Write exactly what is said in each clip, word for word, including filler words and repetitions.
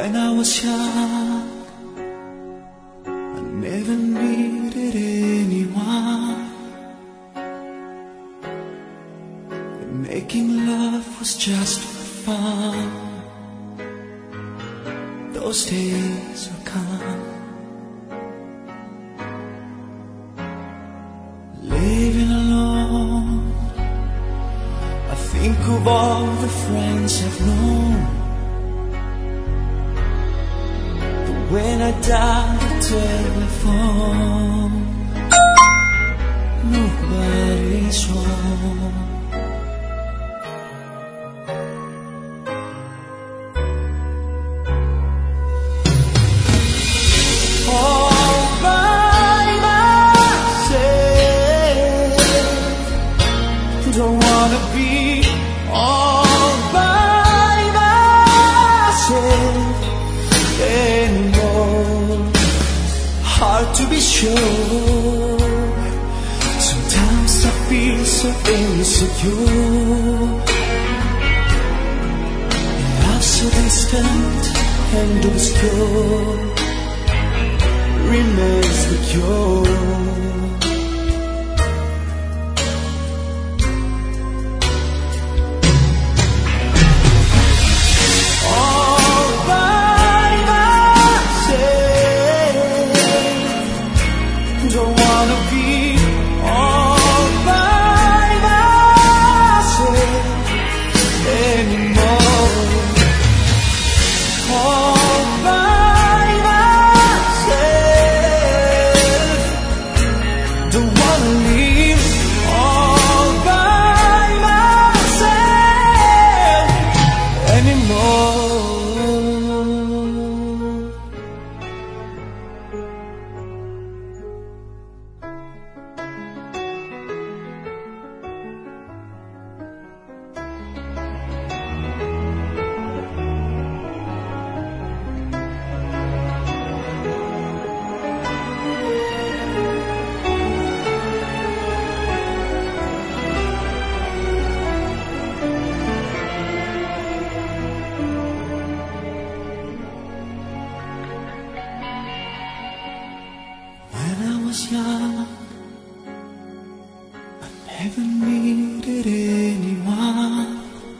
When I was young, I never needed anyone, and making love was just for fun. Those days are gone. Living alone, I think of all the friends I've known. When I dial the telephone, nobody's home. All by myself, don't wanna be all by myself anymore. Hard to be sure. Sometimes I feel so insecure. Love so distant and obscure remains the cure. Don't wanna be all by myself anymore. All by myself. Don't wanna live all by myself anymore. Young, I never needed anyone,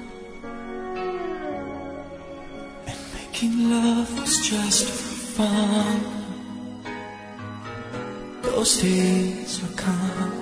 and making love was just for fun. Those days are gone.